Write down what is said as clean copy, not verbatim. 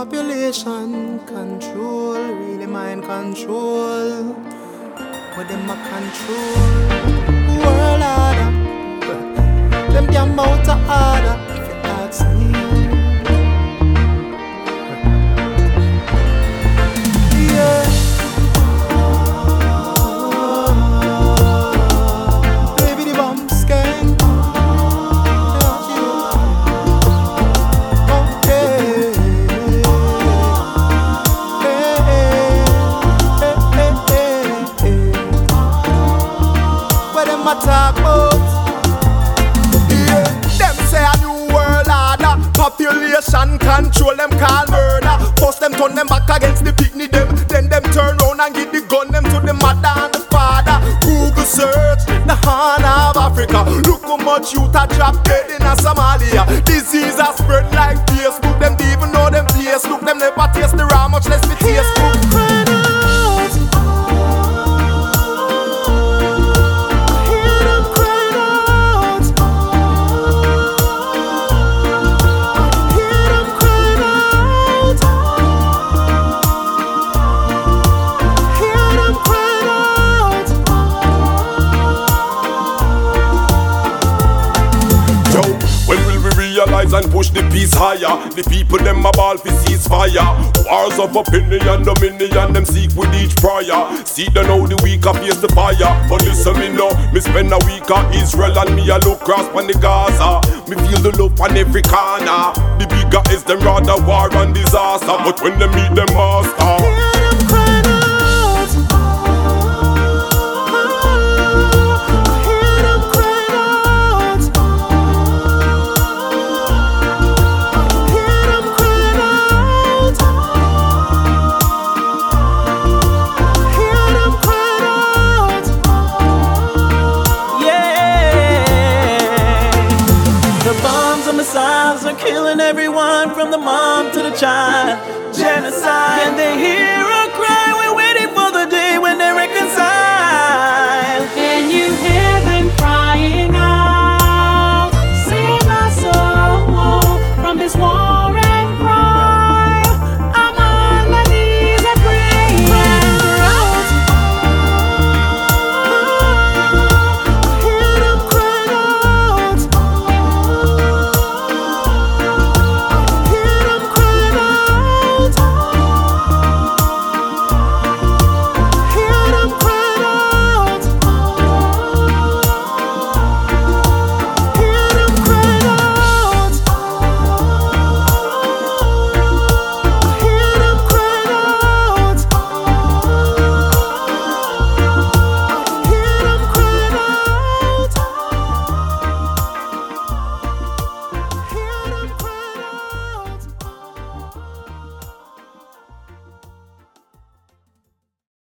Population control, really mind control. But them a control world order. Them damn out of order, if you ask me. Yeah. Baby, the bomb skank. I talk about. Yeah, them say a new world order. Population control, them call murder. First them turn them back against the picnic them. Then them turn round and give the gun them to the mother and the father. Google search the horn of Africa. Look how much youth a drop dead in a Somalia. Disease a spread like Facebook. Them don't even know them place. Look, them never taste the raw, much less the taste. And push the peace higher. The people them a ball for ceasefire. Wars of opinion, dominion, them seek with each prayer. See them now the weak a face the fire. But listen me now, me spend a week on Israel and me a look cross on the Gaza. Me feel the love on every corner. The bigger is them rather war and disaster. But when they meet them master, Missiles are killing everyone from the mom to the child.